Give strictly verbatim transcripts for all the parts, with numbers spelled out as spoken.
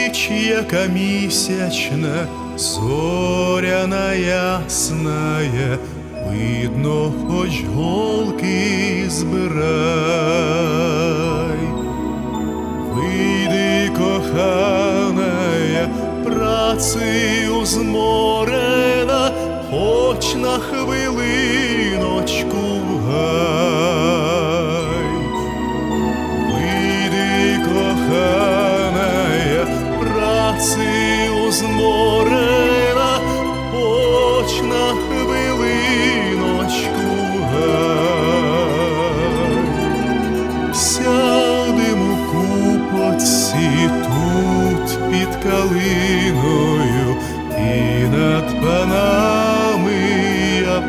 ніч, яка місячна, зоряна ясная, видно, хоч голки збирай. Вийди, коханая, працею зморена, хоч на хвилиночку в гай. Вийди, коханая, працею зморена, хоч на хвилиночку в гай. Сядемо у купочці тут під калиною, і над панами я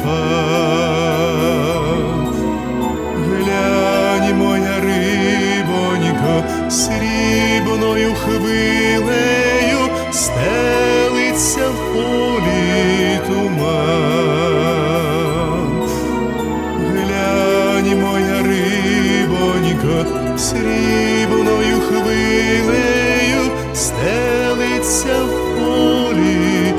пан. Глянь, моя рибонько, срібною хвилею стелиться в полі туман. Глянь, моя рибонько, срібною хвилею стелиться в полі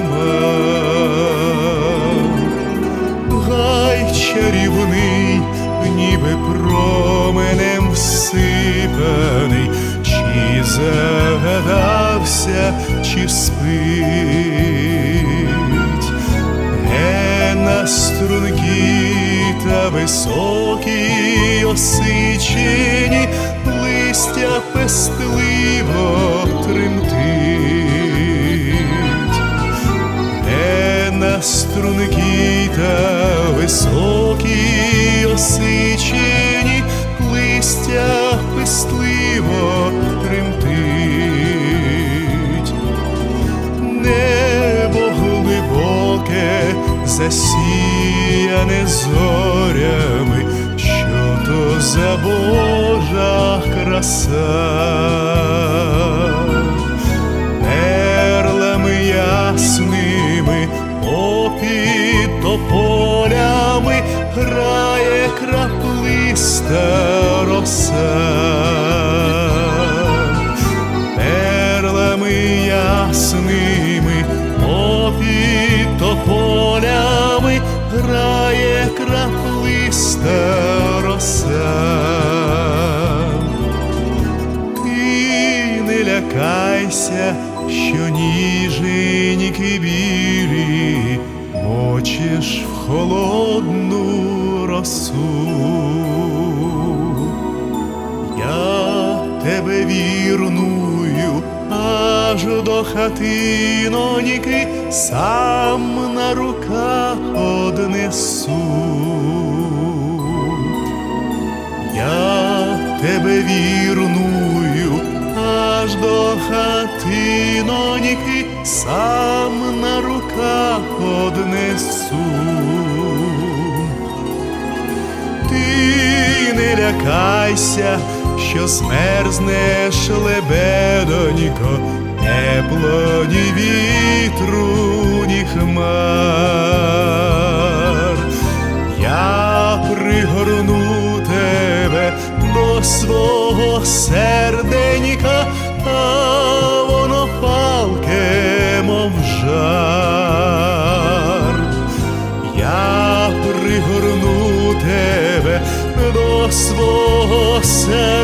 туман. Гай чарівний, ніби променем всипаний, чи загадався, чи спить. Ге на струнки та високі осичені, листя пестливо тремтить. Ге на струнки та високі осичені, листя пестливо тремтить. Небо глибоке, засіяне зорями, що то за Божа краса. Перлами ясними попід тополями грає краплиста роса. Перлами ясними попід тополями грає краплиста роса. Ти не лякайся, що ніженьки білі мочиш в холодну росу. Я тебе вірную аж до хатиноньки сам на руках однесу. Я тебе вірную аж до хатиноньки сам на руках однесу. Ти не лякайся, що змерзнеш, лебедонько, тепло ні вітру, ні хмар. Я пригорну тебе до свого серденька, а воно палке, мов жар. Я пригорну тебе до свого серденька,